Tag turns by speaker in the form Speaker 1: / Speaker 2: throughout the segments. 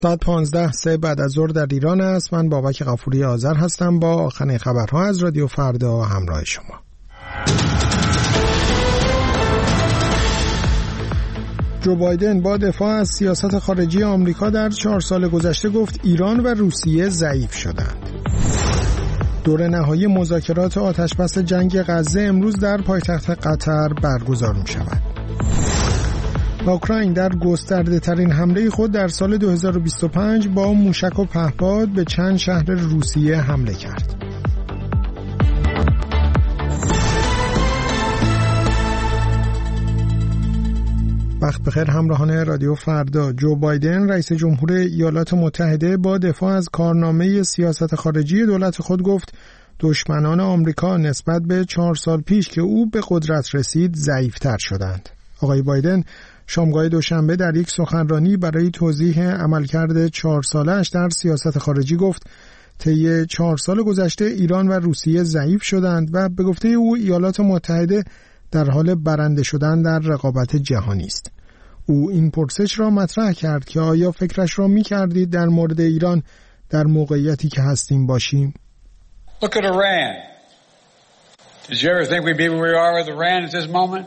Speaker 1: ساعت 15 بعد از ظهر در ایران است. من بابک غفوری آذر هستم با آخرین خبرها از رادیو فردا همراه شما. جو بایدن با دفاع از سیاست خارجی آمریکا در 4 سال گذشته گفت ایران و روسیه ضعیف شدند. دور نهایی مذاکرات آتشبس جنگ غزه امروز در پایتخت قطر برگزار می شود. اوکراین در گسترده ترین حمله خود در سال 2025 با موشک و پهپاد به چند شهر روسیه حمله کرد. وقت بخیر همراهان رادیو فردا. جو بایدن رئیس جمهور ایالات متحده با دفاع از کارنامه سیاست خارجی دولت خود گفت دشمنان آمریکا نسبت به 4 سال پیش که او به قدرت رسید ضعیف‌تر شدند. آقای بایدن شامگاه دوشنبه در یک سخنرانی برای توضیح عملکرد 4 ساله‌اش در سیاست خارجی گفت طی 4 سال گذشته ایران و روسیه ضعیف شدند و به گفته او ایالات متحده در حال برنده شدن در رقابت جهانی است. او این پرسش را مطرح کرد که آیا فکرش را می‌کردید در مورد ایران در موقعیتی که هستیم باشیم؟
Speaker 2: Look at Iran. Did you ever think we'd be where we are with Iran at this moment?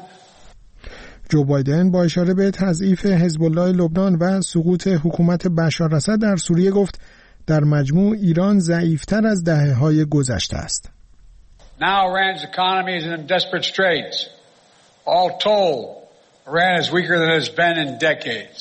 Speaker 1: جو بایدن با اشاره به تضعیف حزب الله لبنان و سقوط حکومت بشار اسد در سوریه گفت در مجموع ایران ضعیف‌تر از دهه‌های گذشته است.
Speaker 2: Now Iran's economy is in desperate straits. All told, Iran is weaker than it has been in decades.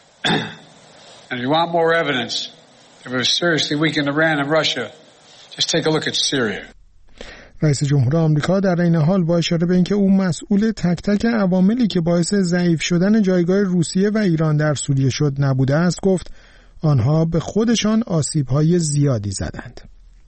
Speaker 2: And if you want more evidence that we've seriously weakened Iran and Russia, just take a look at Syria.
Speaker 1: رئیس جمهور آمریکا در این حال با اشاره به اینکه او مسئول تک تک عواملی که باعث ضعیف شدن جایگاه روسیه و ایران در سوریه شد نبوده است گفت آنها به خودشان آسیب‌های زیادی زدند.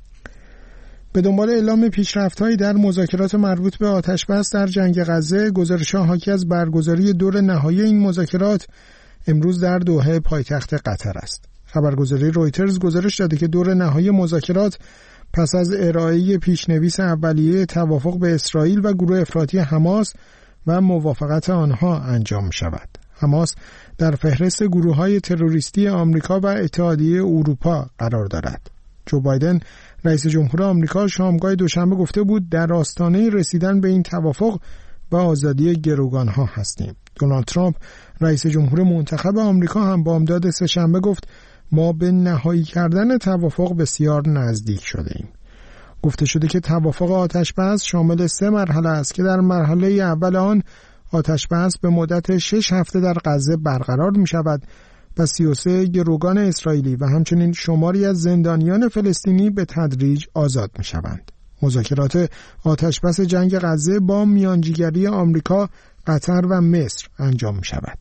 Speaker 1: به دنبال اعلام پیشرفت‌هایی در مذاکرات مربوط به آتش‌بس در جنگ غزه، گزارش‌ها حاکی از برگزاری دور نهایی این مذاکرات امروز در دوحه پایتخت قطر است. خبرگزاری رویترز گزارش داده که دور نهایی مذاکرات پس از ارائه پیشنویس اولیه توافق به اسرائیل و گروه افراطی حماس و موافقت آنها انجام شود. حماس در فهرست گروه‌های تروریستی آمریکا و اتحادیه اروپا قرار دارد. جو بایدن رئیس جمهور آمریکا شامگاه دوشنبه گفته بود در آستانه رسیدن به این توافق و آزادی گروگان‌ها هستیم. دونالد ترامپ رئیس جمهور منتخب آمریکا هم بامداد سه‌شنبه گفت ما به نهایی کردن توافق بسیار نزدیک شده ایم. گفته شده که توافق آتش‌بس شامل 3 مرحله است که در مرحله اول آن آتش‌بس به مدت 6 هفته در غزه برقرار می شود و 33 گروگان اسرائیلی و همچنین شماری از زندانیان فلسطینی به تدریج آزاد می شوند. مذاکرات آتش‌بس جنگ غزه با میانجیگری آمریکا، قطر و مصر انجام می شود.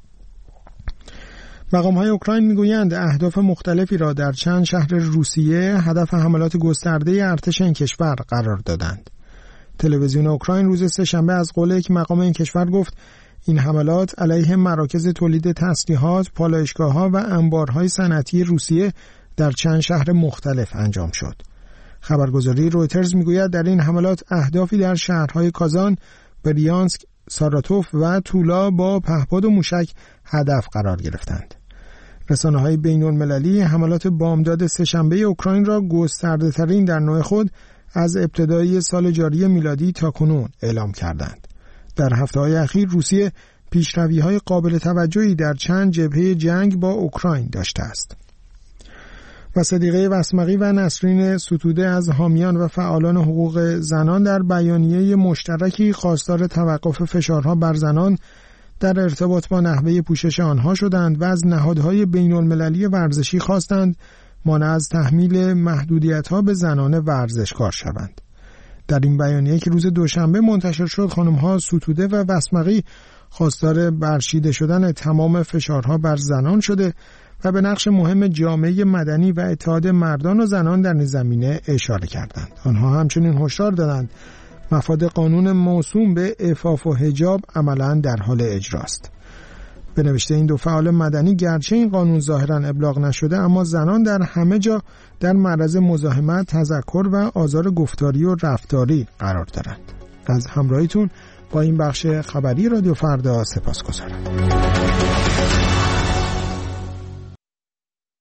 Speaker 1: مقام‌های اوکراین می‌گویند اهداف مختلفی را در چند شهر روسیه هدف حملات گسترده ارتش این کشور قرار دادند. تلویزیون اوکراین روز سه‌شنبه از قول یک مقام این کشور گفت این حملات علیه مراکز تولید تسلیحات، پالایشگاه‌ها و انبارهای صنعتی روسیه در چند شهر مختلف انجام شد. خبرگزاری رویترز می‌گوید در این حملات اهدافی در شهرهای کازان، بریانسک، ساراتوف و تولا با پهپاد و موشک هدف قرار گرفتند. رسانه‌های بین‌المللی حملات بامداد سه‌شنبه اوکراین را گسترده‌ترین در نوع خود از ابتدای سال جاری میلادی تاکنون اعلام کردند. در هفته‌های اخیر روسیه پیشروی‌های قابل توجهی در چند جبهه جنگ با اوکراین داشته است. و صدیقه وسمقی و نسرین ستوده از حامیان و فعالان حقوق زنان در بیانیه مشترکی خواستار توقف فشارها بر زنان در ارتباط با نحوه پوشش آنها شدند و از نهادهای بین‌المللی ورزشی خواستند مانع از تحمیل محدودیت‌ها به زنان ورزشکار شوند. در این بیانیه که روز دوشنبه منتشر شد، خانم‌ها ستوده و وسمقی خواستار برچیده شدن تمام فشارها بر زنان شده و به نقش مهم جامعه مدنی و اتحاد مردان و زنان در این زمینه اشاره کردند. آنها همچنین هشدار دادند مفاد قانون موسوم به عفاف و حجاب عملاً در حال اجراست. به نوشته این دو فعال مدنی گرچه این قانون ظاهراً ابلاغ نشده اما زنان در همه جا در معرض مزاحمت، تذکر و آزار گفتاری و رفتاری قرار دارند. از همراهیتون با این بخش خبری رادیو فردا سپاسگزارم.